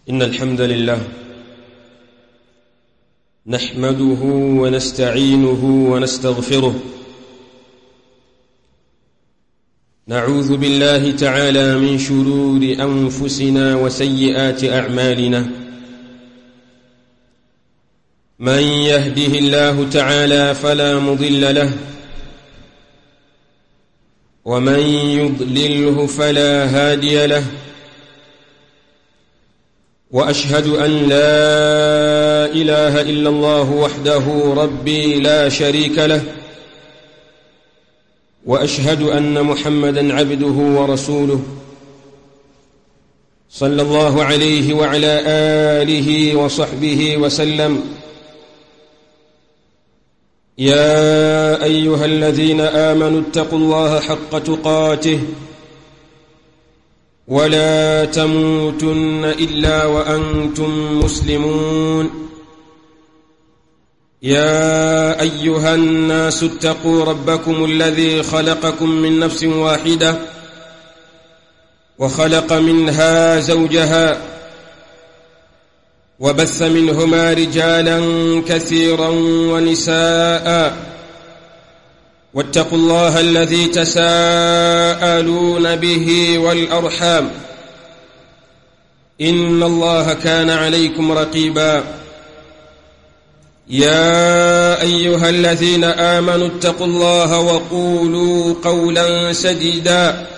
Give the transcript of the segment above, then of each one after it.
إن الحمد لله نحمده ونستعينه ونستغفره، نعوذ بالله تعالى من شرور أنفسنا وسيئات أعمالنا. من يهده الله تعالى فلا مضل له، ومن يضلله فلا هادي له. وأشهد أن لا إله إلا الله وحده ربي لا شريك له، وأشهد أن محمدًا عبده ورسوله صلى الله عليه وعلى آله وصحبه وسلم. يا أيها الذين آمنوا اتقوا الله حق تقاته ولا تموتن إلا وأنتم مسلمون. يا أيها الناس اتقوا ربكم الذي خلقكم من نفس واحدة وخلق منها زوجها وبث منهما رجالا كثيرا ونساء، واتقوا الله الذي تساءلون به والأرحام، إن الله كان عليكم رقيبا. يا أيها الذين آمنوا اتقوا الله وقولوا قولا سديدا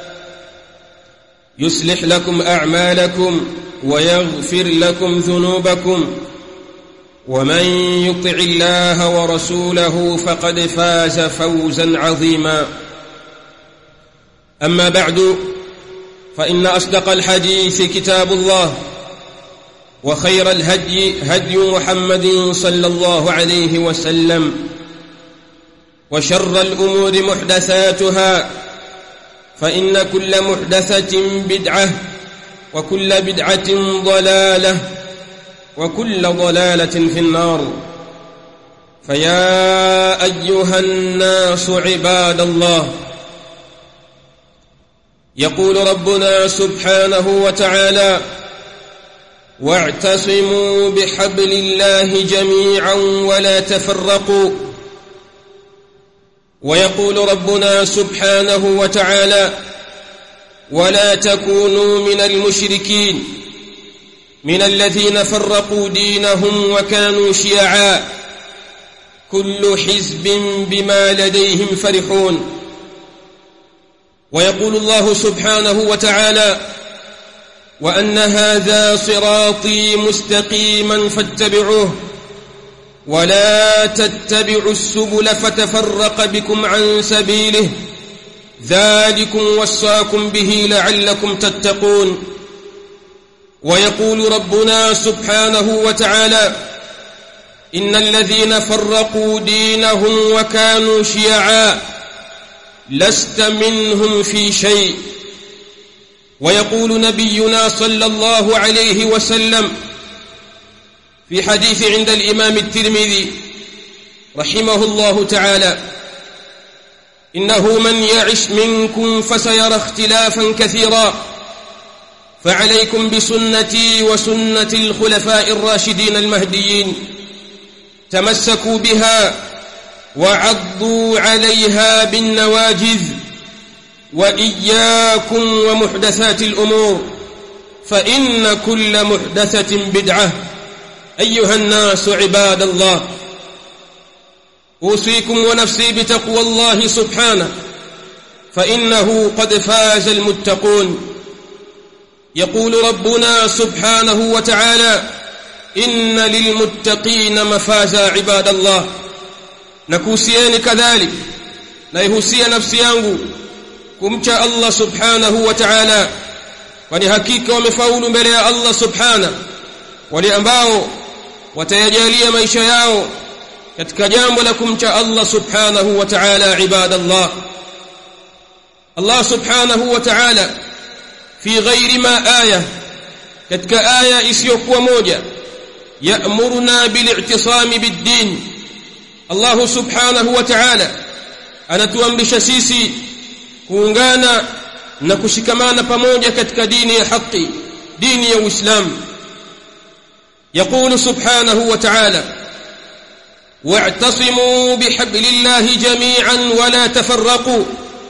يصلح لكم أعمالكم ويغفر لكم ذنوبكم، ومن يطع الله ورسوله فقد فاز فوزا عظيما. أما بعد، فإن أصدق الحديث كتاب الله، وخير الهدي هدي محمد صلى الله عليه وسلم، وشر الأمور محدثاتها، فإن كل محدثة بدعة، وكل بدعة ضلالة، وكل ضلالة في النار. فيا أيها الناس عباد الله، يقول ربنا سبحانه وتعالى: واعتصموا بحبل الله جميعا ولا تفرقوا. ويقول ربنا سبحانه وتعالى: ولا تكونوا من المشركين من الذين فرقوا دينهم وكانوا شيعا كل حزب بما لديهم فرحون. ويقول الله سبحانه وتعالى: وأن هذا صراطي مستقيما فاتبعوه ولا تتبعوا السبل فتفرق بكم عن سبيله ذلكم وصاكم به لعلكم تتقون. ويقول ربنا سبحانه وتعالى: إن الذين فرقوا دينهم وكانوا شيعا لست منهم في شيء. ويقول نبينا صلى الله عليه وسلم في حديث عند الإمام الترمذي رحمه الله تعالى: إنه من يعش منكم فسيرى اختلافا كثيرا، فعليكم بسنتي وسنة الخلفاء الراشدين المهديين، تمسكوا بها وعضوا عليها بالنواجذ، وإياكم ومحدثات الأمور، فإن كل محدثة بدعة. أيها الناس عباد الله، أوصيكم ونفسي بتقوى الله سبحانه، فإنه قد فاز المتقون. يقول ربنا سبحانه وتعالى: إن للمتقين مفازا. عباد الله، نكوسيني كذلك نيهوسي نفسي yangu kumcha Allah subhanahu wa ta'ala, kwani hakika wamefaulu mbele ya Allah subhanahu, wale ambao watayajalia maisha yao katika jambo la kumcha Allah subhanahu wa ta'ala. Ibadallah, Allah subhanahu wa ta'ala fi ghairi ma aya, katika aya isiyokuwa moja, ya'muruna bil'i'tisami bid-din. Allah subhanahu wa ta'ala anatuamrisha sisi kuungana na kushikamana pamoja katika dini ya haki, dini ya Uislamu. يقول سبحانه وتعالى واعتصموا بحبل الله جميعا ولا تفرقوا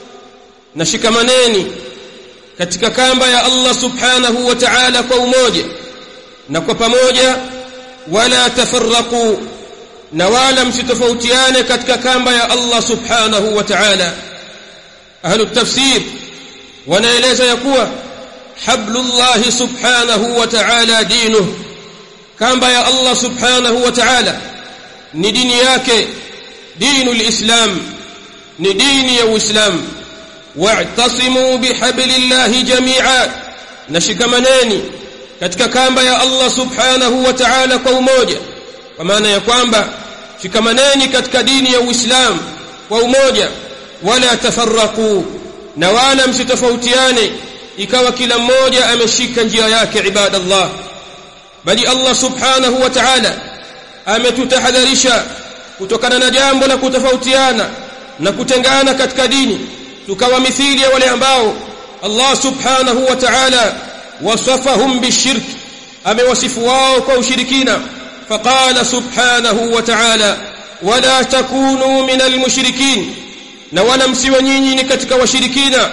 nashikamaneni katika kamba ya Allah subhanahu wa ta'ala kwa umoja na kwa pamoja wala tafarraqu na wala msitofautiane katika kamba ya Allah subhanahu wa ta'ala ahlu tafsir wanaeleza ya kuwa hablullah subhanahu wa ta'ala dinuhu kamba ya Allah subhanahu wa ta'ala ni dini yake dinul islam ni dini ya uislamu wa'tasimu bihablillahi jami'a nashikamaneni katika kamba ya Allah subhanahu wa ta'ala kwa umoja kwa maana ya kwamba shikamaneni katika dini ya uislamu kwa umoja wala tafarraqu na wala msitofautiane ikawa kila mmoja ameshika njia yake ibadallah bali Allah subhanahu wa ta'ala ametutahadharisha kutokana na jambo la kutofautiana na kutengana katika dini tukawa mithili ya wale ambao Allah subhanahu wa ta'ala wasafahum bishirk amewasifu wao kwa ushirikina faqala subhanahu wa ta'ala wala takunu minal mushrikin na wala msiwe nyinyi ni katika washirikina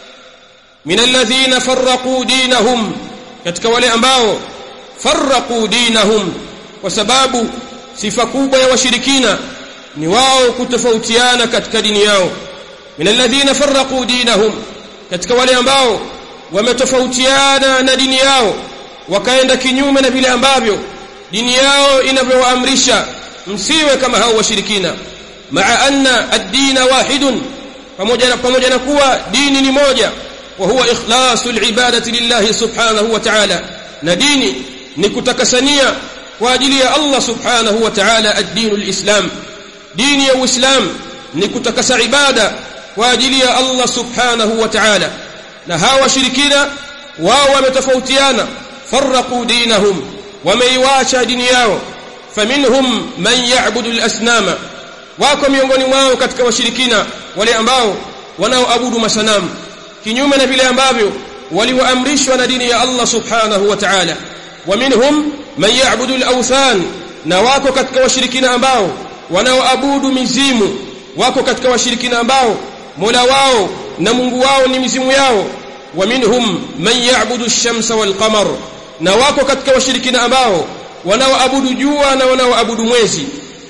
minal ladhina farraqu dinahum katika wale ambao farraqu dinahum kwa sababu sifa kubwa ya washirikina ni wao kutofautiana katika dini yao min alladhina farraqu dinahum katika wale ambao wametofautiana na dini yao wakaenda kinyume na vile ambavyo dini yao inavyoamrisha msiwe kama hao washirikina maa anna ad-din wahidun pamoja na kuwa dini ni moja wa huwa ikhlasul ibadati lillahi subhanahu wa ta'ala na dini ni kutakasania kwa ajili ya Allah subhanahu wa ta'ala ad-dinul islam dini ya uislam ni kutakasa ibada kwa ajili ya Allah subhanahu wa ta'ala na hawa washirikina wao wametofautiana farraqu dinahum wameiacha dini yao faminhum man ya'budu al-asnama wako miongoni mwao katika washirikina wale ambao wanaoabudu masanamu kinyume na vile ambavyo walioamrishwa na dini ya Allah subhanahu wa ta'ala ومنهم من يعبد الاوثان na wako katika washirikina ambao wanaoabudu mizimu wako katika washirikina ambao Mola wao na Mungu wao ni mizimu yao ومنهم من يعبد الشمس والقمر na wako katika washirikina ambao wanaoabudu jua na wanaoabudu mwezi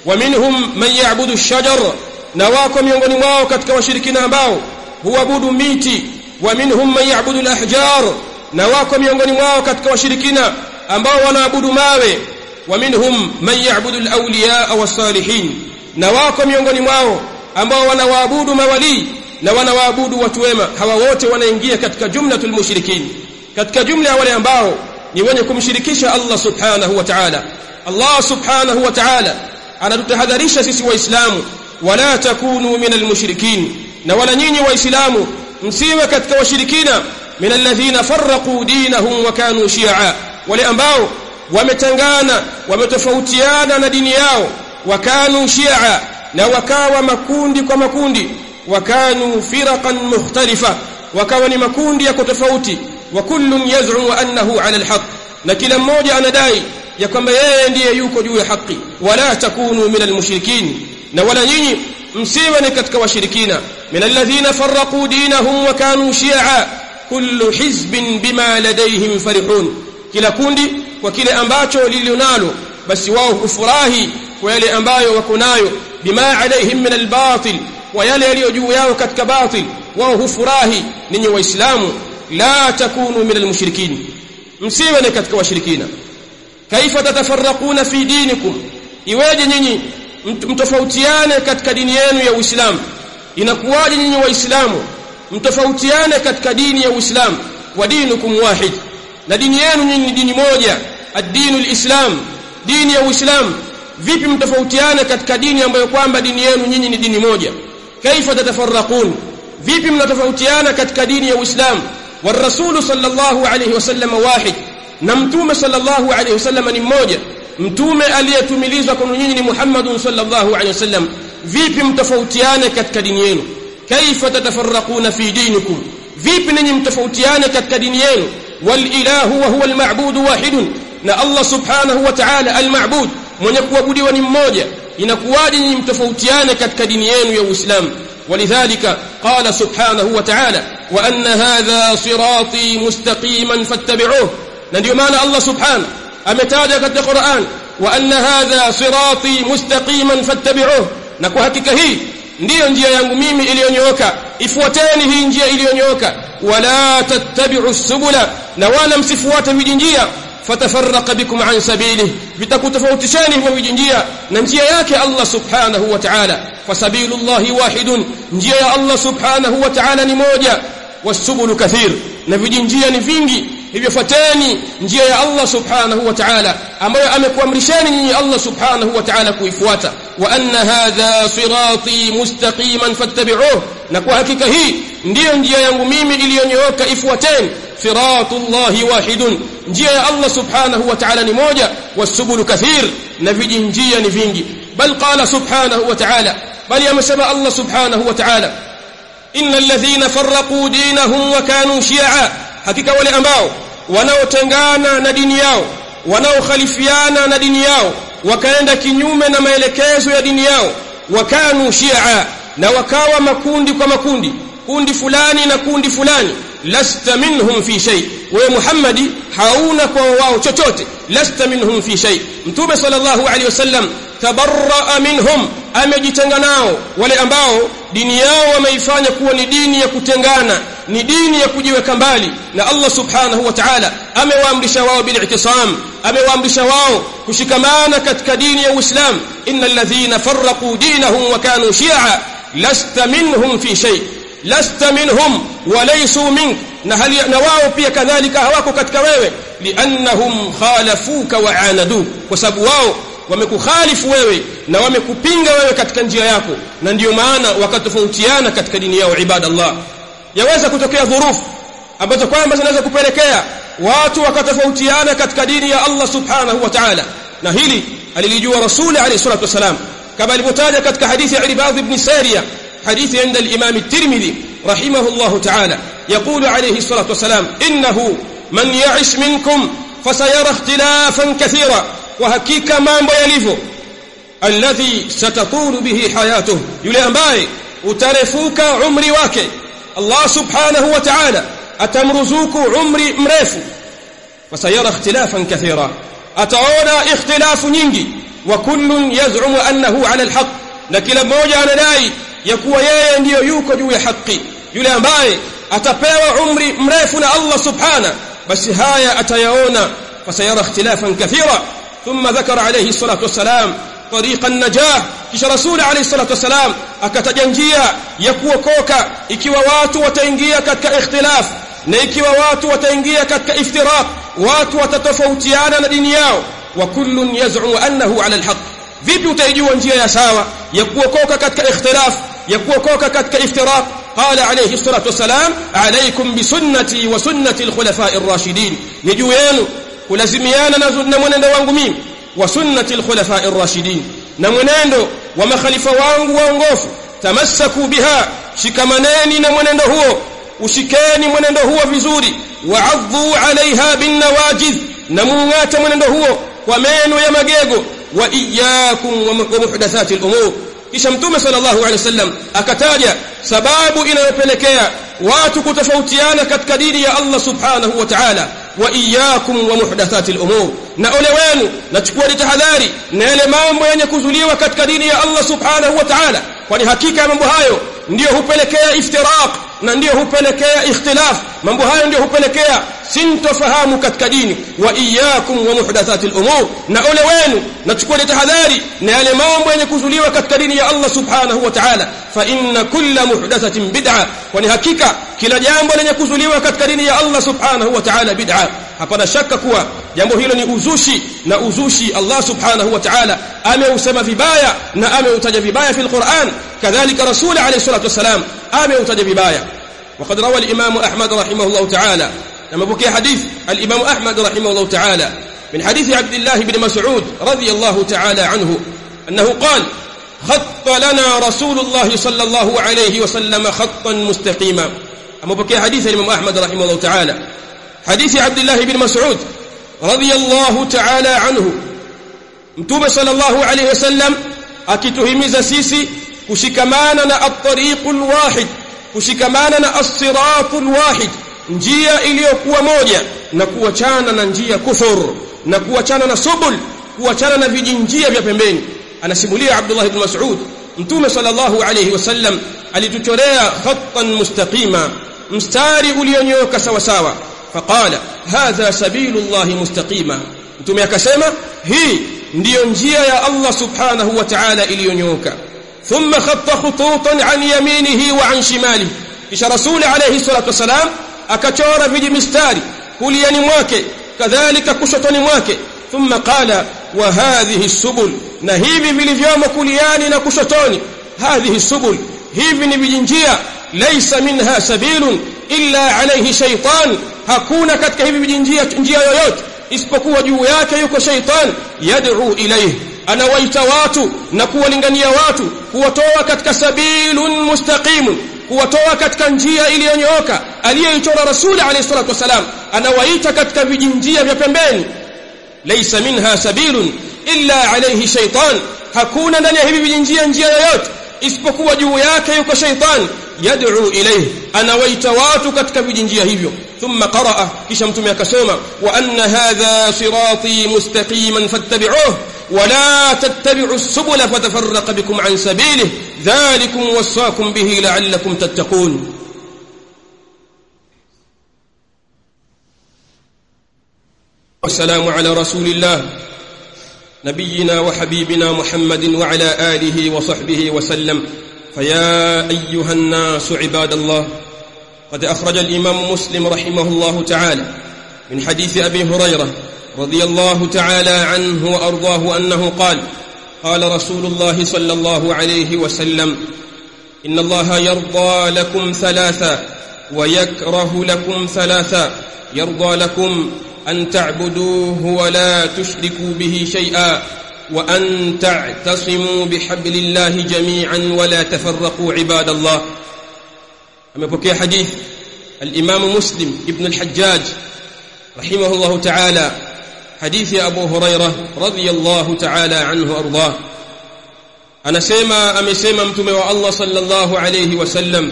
ومنهم من يعبد الشجر na wako miongoni mwao katika washirikina ambao huabudu miti ومنهم من يعبد الاحجار na wako miongoni mwao katika washirikina ambao wanaabudu mawe ومنهم من يعبد الاولياء والصالحين na wako miongoni mwao ambao wanawaabudu mawali na wanawaabudu watu wema hawa wote wanaingia katika jumlatul mushrikin katika jumla ya wale ambao ni wenye kumshirikisha Allah subhanahu wa ta'ala Allah subhanahu wa ta'ala anatutahadharisha sisi waislamu wala takunu minal mushrikin na wala nyinyi waislamu msiwe katika washirikina min alladhina farraqu dinahum wa kanu shi'a wale ambao wametangana wametofautiana na dini yao wakanu shi'a na wakawa makundi kwa makundi wakanu firaqan mukhtalifa wakawa ni makundi ya tofauti wa kullun yaz'u annahu 'ala al-haqq na kila mmoja anadai ya kwamba yeye ndiye yuko juu ya haki wala takunu minal mushrikin na wala nyinyi msiwe ni katika washirikina min alladhina farraqu dinahum wa kanu shi'a kullu hizbin bima ladayhim farihun kila kundi kwa kile ambacho lilionalo basi wao hufurahi kwa yale ambayo wako nayo bima alayhim min albatil wa yale yaliyo juu yao katika batil wao hufurahi ninyi waislamu la takunu min almushrikin msiwe ni katika washirikina kaifa tatafarraquna fi dinikum iweje nyinyi mtofautiane katika dini yenu ya Uislamu inakuwaje nyinyi waislamu mtofautiane katika dini ya Uislamu wa dinukum wahid na dini yenu nyinyi ni dini moja ad-dinul islam dini ya Uislamu vipi mtofautiane katika dini ambayo kwamba dini yenu nyinyi ni dini moja kaifa tatafarraqun vipi mnatofautiana katika dini ya Uislamu والرسول صلى الله عليه وسلم واحد na mtume sallallahu alayhi wasallam ni mmoja mtume aliyetumilizwa kwa nyinyi ni Muhammad sallallahu alayhi wasallam vipi mtofautiane katika dini yenu kaifa tatafarraquna fi dinikum vipi ninyi mtofautiane katika dini yenu wal ilahu wa huwa al ma'bud wahid na Allah subhanahu wa ta'ala al-ma'bud mwenye kuabudiwa ni mmoja inakuwaje nyinyi mtofautiane katika dini yenu ya Uislamu ولذلك قال سبحانه وتعالى وأن هذا صراطي مستقيما فاتبعوه ndio maana Allah subhanahu ametaja katika Qur'an وأن هذا صراطي مستقيما فاتبعوه na kwa hakika hii ndiyo njia yangu mimi iliyonyooka ifuateni hii njia iliyonyooka wala tattabi'u subula na wala msifuate vijinjia fatafarraqa bikum an sabilihi vitakutafautishani hivyo vijinjia na njia yake Allah subhanahu wa ta'ala fasabilullahi wahidun njia ya Allah subhanahu wa ta'ala ni moja wasubulu kathir na vijinjia ni vingi hivyo fateni njia ya Allah subhanahu wa ta'ala ambayo amekuamrisheni nyinyi Allah subhanahu wa ta'ala kuifuata wa anna hadha sirati mustaqiman fattabi'uhu na kwa hakika hii ndiyo njia yangu mimi iliyonyooka ifuateni siratullahi wahidun njia ya Allah subhanahu wa ta'ala ni moja wasubulu kathir na vijinjia ni vingi bal qala subhanahu wa ta'ala bal yamsaba Allah subhanahu wa ta'ala innal ladhina farraqu dinahum wa kanu shi'a hakika wale ambao wanaotengana na dini yao wanaokhalifiana na dini yao wakaenda kinyume na maelekezo ya dini yao wakanu shi'a na wakawa makundi kwa makundi kundi fulani na kundi fulani lasta minhum fi shay wa Muhammadi hauna kwa wao chochote lasta minhum fi shay mtume sallallahu alaihi wasallam tabarra minhum amejitenga nao wale ambao dini yao wameifanya kuwa ni dini ya kutengana ni dini ya kujiweka mbali na Allah subhanahu wa ta'ala amewaamrisha wao bil'tisam amewaamrisha wao kushikamana katika dini ya Uislamu innal ladhina farraqu dinahum wa kanu shi'a lasta minhum fi shay lasta minhum wa laysu mink na wao pia kadhalika hawako katika wewe liannahum khalafuka wa anadu kwa sababu wao wamekukhalifu wewe na wamekupinga wewe katika njia yako na ndio maana wakatofautiana katika dini yao ibadallah yaweza kutokea dhurufu ambazo kwamba zinaweza kupelekea watu wakatofautiana katika dini ya Allah subhanahu wa ta'ala na hili alilijua Rasul alayhi salatu wasalam kama alivyotaja katika hadithi ya Ibad ibn Sariya hadithi عند الإمام الترمذي رحمه الله تعالى يقول عليه الصلاة والسلام إنه من يعش منكم فسيرى اختلافا كثيرا وحقيقة mambo yalivyo alladhi satatulu bihi hayatuhu yule ambaye utarefuka umri wake Allah subhanahu wa ta'ala atamruzuku umri mrefu fasayara ikhtilafan kathira ataona ikhtilafu nyingi wa kullun yaz'umu annahu 'ala al-haqq na kila mmoja anadai ya kuwa yeye ndiyo yuko juu ya haki yule ambaye atapewa umri mrefu na Allah subhanahu basi haya atayaona fasayara ikhtilafan kathira thumma dhakara alayhi salatu wassalam طريق النجاة kisha Rasul alayhi salatu wasalam akataja njia ya kuokoka ikiwa watu wataingia katika ikhtilaf na ikiwa watu wataingia katika iftiraq watu watatofautiana na dini yao wa kullun yaz'u annahu 'ala al-haqq vipi utaijua njia ya sawa ya kuokoka katika ikhtilaf ya kuokoka katika iftiraq qala alayhi salatu wasalam alaykum bi sunnati wa sunnati al-khulafa'i ar-rashidin ni juu yenu kulazimiana na mwenendo wangu mimi wa sunnati al-khulafa'i ar-rashidin na mwenendo wa makhalifa wangu waongofu tamassaku biha shikamaneni na mwenendo huo ushikeni mwenendo huo vizuri wa'adhu 'alayha bin nawajid na muungate mwenendo huo kwa meno ya magego wa iyyakum wa muhdathati al-umur kisha mtume sallallahu alayhi wasallam akataja sababu inayopelekea watu kutofautiana katika dini ya Allah subhanahu wa ta'ala wa iyyakum wa muhdathati al-umur na ole wenu nachukua tahadhari na yale mambo yenye kuzuliwa katika dini ya Allah subhanahu wa ta'ala kwani hakika mambo hayo ndio hupelekea iftiraq na ndio hupelekea ikhtilaf mambo hayo ndio hupelekea sintofahamu katika dini wa iyyakum wa muhdathati al-umur na ole wenu nachukua tahadhari na yale mambo yenye kuzuliwa katika dini ya Allah subhanahu wa ta'ala fa inna kulla muhdathatin bid'a kwani hakika kila jambo lenye kuzuliwa katika dini ya Allah subhanahu wa ta'ala bid'a hapana shaka kuwa jambo hilo ni uzushi na uzushi Allah subhanahu wa ta'ala ameusema vibaya na ameutaja vibaya fi al-Qur'an kadhalika Rasul alayhi salatu wasalam ameutaja vibaya وقد روى الإمام أحمد رحمه الله تعالى لما بكي حديث الإمام أحمد رحمه الله تعالى من حديث عبد الله بن مسعود رضي الله تعالى عنه أنه قال خط لنا رسول الله صلى الله عليه وسلم خطا مستقيما أما بكي حديث الإمام أحمد رحمه الله تعالى حديث عبد الله بن مسعود radiyallahu ta'ala anhu. Mtume sallallahu alayhi wasallam akituhimiza sisi kushikamana na at-tariqul wahid, kushikamana na as-siratul wahid, njia iliyokuwa moja, na kuachana na njia kufur, na kuachana na subul, kuachana na vijinjia vya pembeni. Anasimulia Abdullah ibn Mas'ud, Mtume sallallahu alayhi wasallam alituchorea khattan mustaqima, mstari ulionyooka sawa sawa. Faqala hadha sabilullahi mustaqima, Mtume akasema hii ndiyo njia ya Allah subhanahu wa ta'ala iliyonyooka. Thumma khatta khututan an yaminihi wa an shimalihi, kisha Rasul alayhi salatu wasalam akachora vijimistari kuliani mwake kadhalika kushotoni mwake. Thumma qala wa hadhihi subul, na hivi vilivyomo kuliani na kushotoni, hadhihi subul, hivi ni vijinjia, laysa minha sabilun illa alayhi shaytan, hakuna katika hivi vijinjia njia yoyote isipokuwa juu yake yuko shaytan. Yad'u ilayhi, anawaita watu na kuwalingania watu, kuwatoa katika sabilun mustaqimun, kuwatoa katika njia iliyonyooka aliyoichora Rasul alayhi salatu wasalam, anawaita katika vijinjia vya pembeni. Laysa minha sabilun illa alayhi shaytan, hakuna ndani ya hivi vijinjia njia yoyote isipokuwa juu yake yuko shaytan. Yad'u ilayhi, anawaita watu katika vijinjia hivyo. Thumma qaraa, kisha Mtume akasoma wa anna hadha sirati mustaqiman fattabi'uhu wa la tattabi'us subula fatafarraqa bikum an sabilihi dhalikum wasaakum bihi la'allakum tattaqun. والسلام على رسول الله نبينا وحبيبنا محمد وعلى آله وصحبه وسلم. فيا أيها الناس عباد الله، قد أخرج الإمام مسلم رحمه الله تعالى من حديث أبي هريرة رضي الله تعالى عنه وأرضاه أنه قال قال رسول الله صلى الله عليه وسلم إن الله يرضى لكم ثلاثا ويكره لكم ثلاثا، يرضى لكم أن تعبدوه ولا تشركوا به شيئا، وأن تعتصموا بحبل الله جميعا ولا تفرقوا عباد الله. أمبكي حديث الإمام مسلم ابن الحجاج رحمه الله تعالى، حديث أبو هريرة رضي الله تعالى عنه أرضاه. أنا أمسيما متموى الله صلى الله عليه وسلم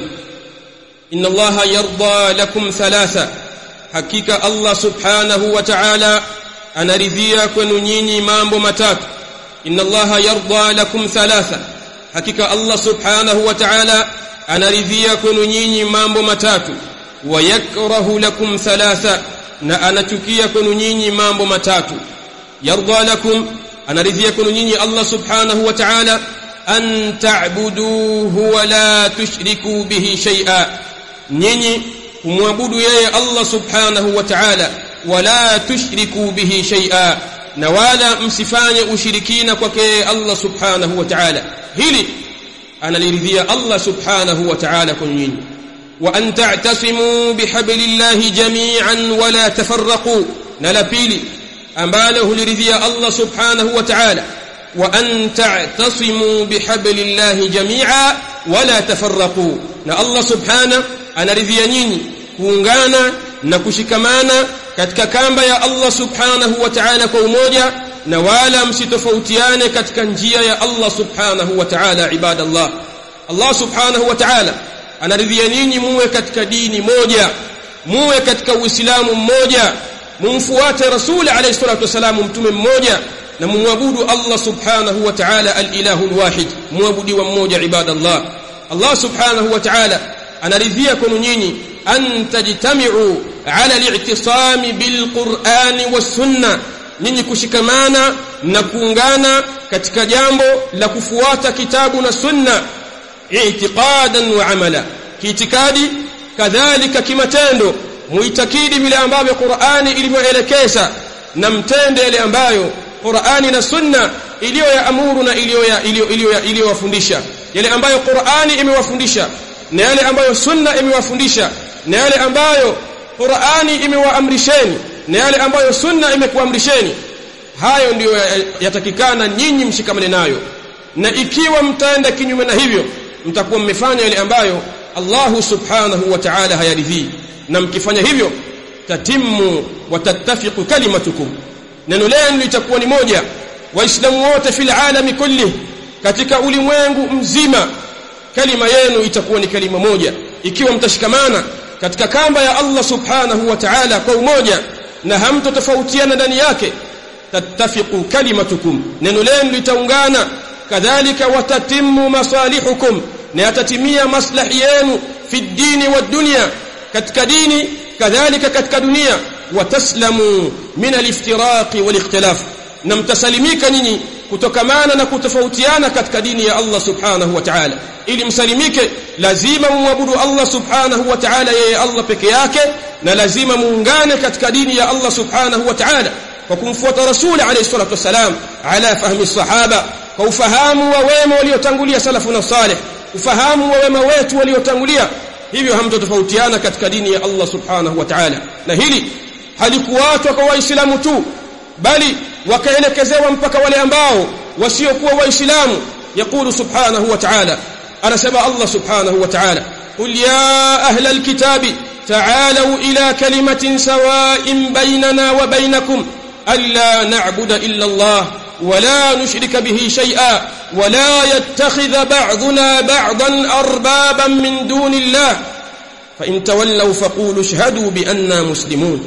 إن الله يرضى لكم ثلاثة، hakika Allah subhanahu wa ta'ala anaridhia kwenu nyinyi mambo matatu. Inna Allaha yarda lakum thalatha, hakika Allah subhanahu wa ta'ala anaridhia kwenu nyinyi mambo matatu. Wa yakrahu lakum thalatha, na anachukia kwenu nyinyi mambo matatu. Yarda lakum, anaridhia kwenu nyinyi Allah subhanahu wa ta'ala an ta'buduhu wa la tushriku bihi shay'a, nyinyi kumwabudu yeye Allah subhanahu wa ta'ala, wala tushriku bihi shay'a, na wala msifanye ushirikina kwake Allah subhanahu wa ta'ala. Hili analiridhia Allah subhanahu wa ta'ala kwa nyinyi. Wa an ta'tasimu bihablillahi jami'an wala tafarraqu, na la pili ambalo huliridhia Allah subhanahu wa ta'ala, wa an ta'tasimu bihablillahi jami'a wala tafarraqu, na Allah subhanahu anaridhia nyinyi kuungana na kushikamana katika kamba ya Allah subhanahu wa ta'ala kwa umoja, na wala msitofautiane katika njia ya Allah subhanahu wa ta'ala. Ibadallah, Allah subhanahu wa ta'ala anaridhia nyinyi muwe katika dini moja, muwe katika Uislamu mmoja, mumfuate Rasul alayhi salatu wasalam, mtume mmoja, na mumwabudu Allah subhanahu wa ta'ala al-ilahul wahid, muabudi wa mmoja. Ibadallah, Allah subhanahu wa ta'ala anaridhia kwenu nyinyi an tajtami'u ala al-i'tisami bil Qur'ani was sunnah, nyinyi kushikamana na kuungana katika jambo la kufuata kitabu na sunna, i'tiqadan wa amala, kiitikadi kadhalika kimatendo, muitakidi vile ambavyo Qur'ani ilivyoelekeza, na mtende yale ambayo Qur'ani na sunna iliyoyaamuru na iliyowafundisha, yale ambayo Qur'ani imewafundisha na yale ambayo sunna imewafundisha, na yale ambayo Qur'ani imewaamrisheni na yale ambayo sunna imekuamrisheni. Hayo ndiyo yatakikana nyinyi mshikamane nayo, na ikiwa mtaenda kinyume na hivyo, mtakuwa mmefanya yale ambayo Allah subhanahu wa ta'ala hayaridhii. Na mkifanya hivyo, tatimmu wa tattafiqu kalimatukum, neno lenu litakuwa ni moja. Waislamu wote fil alami kulli, katika ulimwengu mzima, kalima yenu itakuwa ni kalima moja. Ikiwa mtashikamana katika kamba ya Allah subhanahu wa ta'ala kwa umoja na hamtotofautiana ndani yake, tattafiqu kalimatukum, neno lenu litaungana. Kadhalika watatimmu masalihukum, na yatatimia maslahi yenu fi dini wa dunya, katika dini kadhalika katika dunia. Wataslamu min al-iftiraqi wal-ikhtilaf, na mtasalimika nyinyi kutokamana na kutofautiana katika dini ya Allah subhanahu wa ta'ala. Ili msalimike lazima muabudu Allah subhanahu wa ta'ala yeye Allah peke yake, na lazima muungane katika dini ya Allah subhanahu wa ta'ala kwa kumfuata Rasul alayhi salatu wasalam ala fahmi sahaba, kwa ufahamu wa wema waliotangulia salafuna salih, ufahamu wa wema wetu waliotangulia. Hivyo hamtotofautiana katika dini ya Allah subhanahu wa ta'ala. Na hili halikuachwa kwa waislamu tu, bali wakaelekezewa mpaka wale ambao wasiokuwa waislamu. Yaqulu subhanahu wa ta'ala, anasema Allah subhanahu wa ta'ala, qul ya ahla alkitabi ta'alu ila kalimatin sawa'in baynana wa baynakum alla na'budu illa Allah wa la nushrika bihi shay'an wa la yattakhidha ba'duna ba'dan arbaban min dunillah fa in tawallaw faqulu ashhadu bi anna muslimun.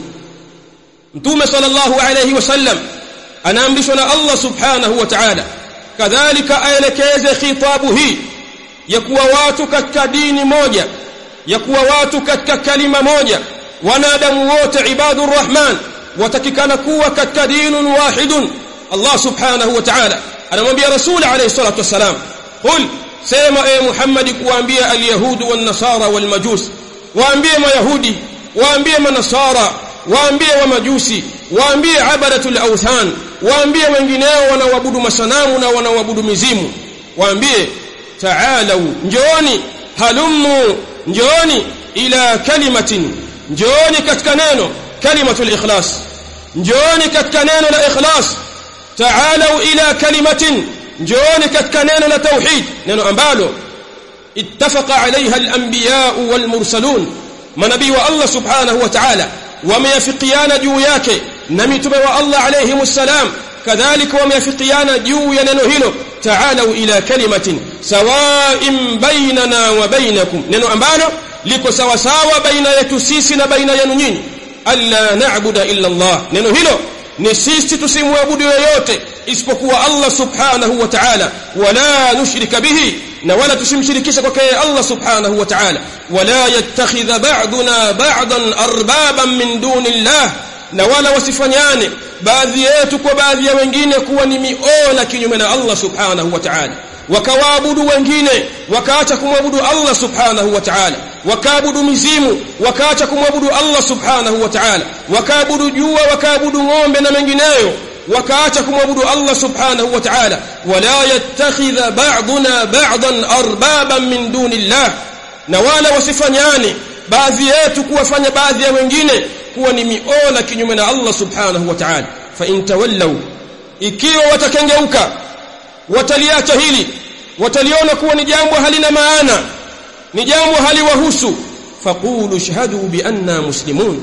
Mtume sallallahu alayhi wasallam anaamrishwa na Allah subhanahu wa ta'ala kadhalika aelekeze khitabu hii ya kuwa watu katika dini moja, ya kuwa watu katika kalima moja. Wanadamu wote ibadur rahman watakikana kuwa katika dinun wahidun. Allah subhanahu wa ta'ala anamwambia Rasul alayhi salatu wasalam, qul, sema e Muhammad kuambia alyahudu wan nasara wal majus, waambie mayahudi, waambie manasara, waambie wa majusi, waambie abadatul awthan, waambie wengineo wanaoabudu masanamu na wanaoabudu mizimu, waambie ta'alu, njooni, halummu, njooni, ila kalimatin, njooni katika neno kalimatul ikhlas, njooni katika neno la ikhlas. Ta'alu ila kalimatin, njooni katika neno la tauhid, neno ambalo ittafaqa alaiha al-anbiya wal mursalun, manabii wa Allah subhanahu wa ta'ala wameafikiana juu yake, na mitume wa Allah alayhimus salam kadhalika wameafikiana juu ya neno hilo. Ta'alu ila kalimatin sawa'in bainana wa bainakum, neno ambalo liko sawa sawa baina yetu sisi na baina yenu nyinyi. Alla na'budu illa Allah, neno hilo ni sisi tusimwabudu yoyote isipokuwa Allah subhanahu wa ta'ala, wala nushrika bihi, na wala tusimshirikisha kwake Allah subhanahu wa ta'ala, wala yattakhidha ba'duna ba'dan arbaban min dunillah, na wala wasifanyane baadhi yetu kwa baadhi ya wengine kuwa ni miola kinyume na Allah subhanahu wa ta'ala, wakawaabudu wengine wakaacha kumwabudu Allah subhanahu wa ta'ala, wakaabudu mizimu wakaacha kumwabudu Allah subhanahu wa ta'ala, wakaabudu jua, wakaabudu ng'ombe na mengineyo wakaacha kumwabudu Allah subhanahu wa ta'ala. Wala yattakhidha ba'duna ba'dan arbaban min dunillah, na wala wasifanyane baadhi yetu kuwafanya baadhi ya wengine kuwa ni miola kinyume na Allah subhanahu wa ta'ala. Fa in tawallaw, ikiwa watakengeuka, wataliacha hili, wataliona kuwa ni jambo halina maana, ni jambo haliwahusu, faqulu ashhadu bi anna muslimun,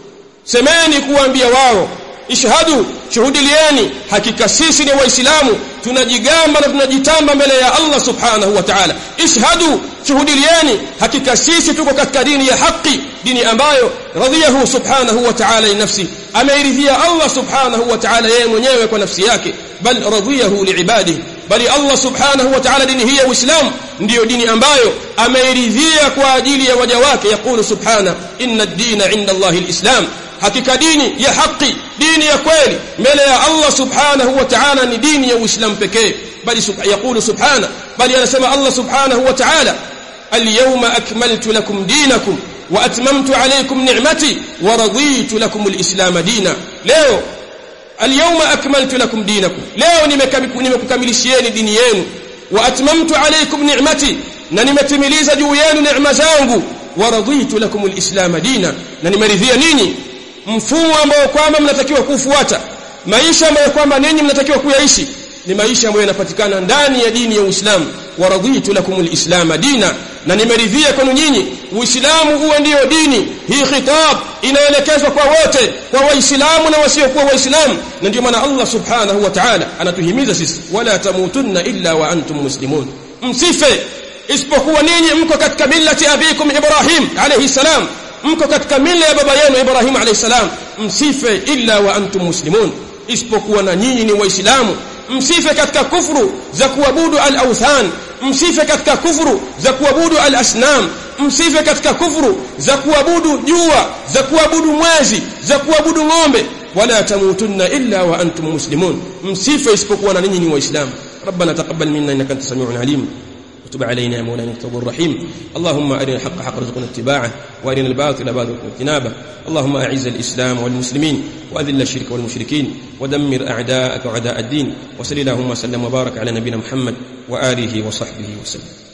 semeni kuambia wao, ishhadu, shuhudilieni, hakika sisi ni waislamu, tunajigamba na tunajitamba mbele ya Allah subhanahu wa ta'ala. Ishhadu, shuhudilieni, hakika sisi tuko katika dini ya haki, dini ambayo radhiyahu subhanahu wa ta'ala li nafsi, ameridhia Allah subhanahu wa ta'ala yeye mwenyewe kwa nafsi yake, bal radhiyahu liibadihi, bali Allah subhanahu wa ta'ala dini hii ya Uislamu ndiyo dini ambayo ameridhia kwa ajili ya waja wake. Yaqulu subhanahu, inna ad-dina 'inda Allahi al-islam, hakika dini ya haki, dini ya kweli mbele ya Allah subhanahu wa ta'ala ni dini ya Uislamu pekee. Bali yaqulu subhanahu, bali anasema Allah subhanahu wa ta'ala, al-yawma akmaltu lakum dinakum wa atmamtu alaykum ni'mati wa raditu lakum al-islam dina. Leo al-yawma akmaltu lakum dinakum, leo nimekukamilishieni dini yenu, wa atmamtu alaykum ni'mati, na nimetimiliza juu yenu neema zangu, wa raditu lakum al-islam dina, na nimeridhia ninyi mfumo ambao kwamba mnatakiwa kufuata, maisha ambayo kwamba ninyi mnatakiwa kuyaishi ni maisha ambayo yanapatikana ndani ya dini ya Uislamu. Wa raditu lakum al-islam dina, na nimeridhia kwenu nyinyi Uislamu huwa ndio dini. Hii khitab inaelekezwa kwa wote, kwa Waislamu na wasiokuwa Waislamu, na ndio maana Allah subhanahu wa ta'ala anatuhimiza sisi, wala tamutunna illa wa antum muslimun, msife isipokuwa ninyi mko katika millati abikum Ibrahim alayhi salam, mko katika mila ya baba yenu Ibrahim alayhi salam. Msife illa wa antum muslimun, isipokuwa na nyinyi ni Waislamu. Msife katika kufuru za kuabudu al-awthan, msife katika kufuru za kuabudu al-asnam, msife katika kufuru za kuabudu jua, za kuabudu mwezi, za kuabudu ng'ombe. Wala tamutunna illa wa antum muslimun, msife isipokuwa na ninyi ni Waislamu. ربنا تقبل منا انك انت السميع العليم وتب علينا يا مولانا انك التواب الرحيم. اللهم ارنا الحق حقا وارزقنا اتباعه وارنا الباطل باطلا وارزقنا اجتنابه. اللهم اعز الاسلام والمسلمين واذل الشرك والمشركين ودمر اعداءك واعداء الدين. وصل اللهم وسلم وبارك على نبينا محمد واله وصحبه وسلم.